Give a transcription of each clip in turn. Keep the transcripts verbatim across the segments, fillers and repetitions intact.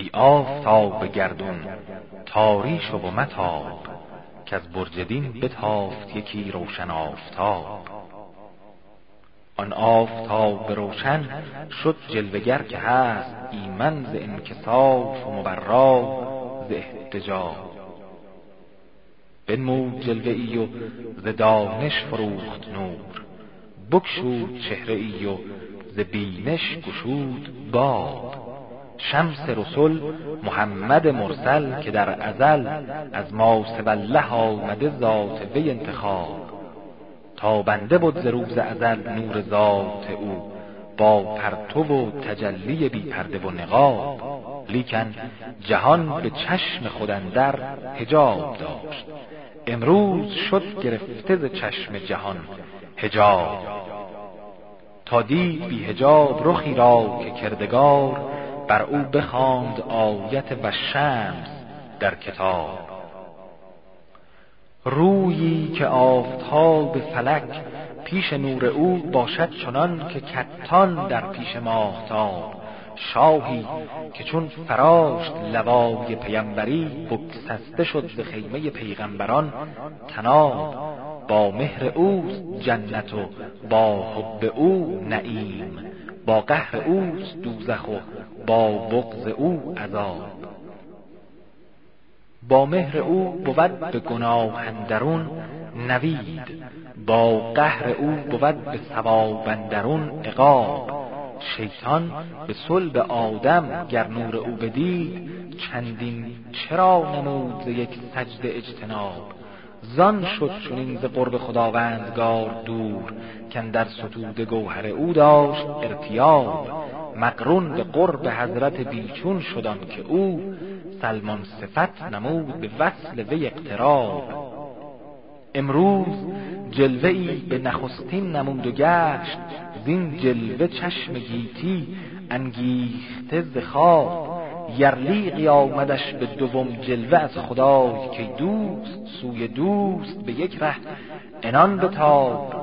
ای آفتاب گردون تاری شو و متاب، که از برج دین بتافت یکی روشن آفتاب. آن آفتاب روشن شد جلوگر که هست، ایمن ز انکساف و مبرا ز احتجاب. بنمود جلوه ای و ز دانش فروخت نور، بگشود چهره ای و ز بینش گشود باب. شمس رسل محمد مرسل که در ازل از ما سوی الله آمده ذات وی انتخاب. تابنده بود ز روز ازل نور ذات او، با پرتو و تجلی بی پرده و نقاب. لیکن جهان به چشم خود اندر حجاب داشت، امروز شد گرفته ز چشم جهان حجاب. تا دید بی حجاب رخی را که کردگار، بر او بخواند آیت و شمس در کتاب. رویی که آفتاب فلک پیش نور او باشد چنان که کتان در پیش ماهتاب. شاهی که چون فراشت لوای پیمبری، بگسسته شد ز خیمه پیغمبران طناب. با مهر اوست جنت و با حب او نعیم، با قهر اوست دوزخ و با بغض او عذاب. با مهر او بود به گناه اندرون نوید، با قهر او بود به ثواب اندرون عقاب. شیطان به صلب آدم گر نور او بدید، چندین چرا نمود ز یک سجده اجتناب. زان شد چنین ز قرب خداوندگار دور، کاندر ستود گوهر او داشت ارتیاب. مقرون به قرب حضرت بیچون شدان که او، سلمان صفت نمود به وصل وی اقتراب. امروز جلوه ای به نخستین نمود و گشت، زین جلوه چشم گیتی انگیخته ز خواب. یرلیقی آمدش به دوم جلوه از خدای، که دوست سوی دوست به یک ره عنان بتاب.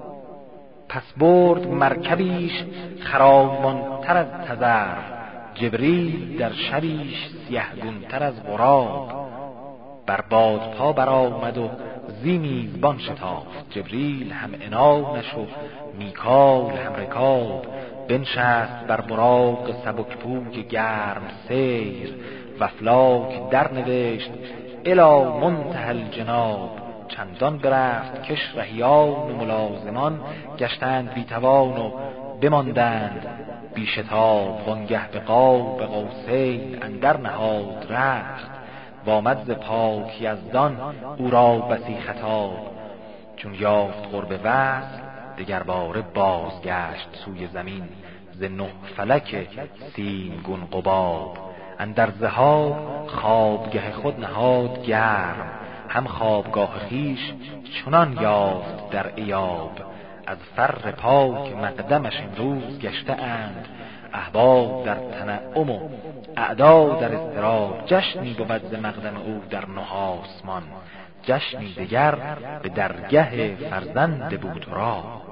پس برد مرکبیش خرامان تر از تذر، جبریل در شبیش سیه گون تر از غراب. بر بادپا برآمد و زی میزبان شتافت، جبریل هم عنانش و میکال هم رکاب. بنشست بر براق سبکپوی گرم سیر، و افلاک در نوشت الی منتهی الجناب. چندان برفت کش رهیان و ملازمان، گشتند بیتوان و بماندند بی شتاب. وانگه به قاب قوسین اندر نهاد رخت، و آمد ز پاک یزدان او را بسی خطاب. چون یافت قرب وصل دگر باره بازگشت سوی زمین، ز نه فلک سیم گون قباب. اندر ذهاب خوابگه خود نهاد گرم، هم خوابگاه خویش چنان یافت در ایاب. از فر پاک مقدمش امروز گشته اند، احباب در تنعم و اعدا در اضطراب. جشنی بود ز مقدم او در نه آسمان، جشنی دگر به درگه فرزند بوتراب.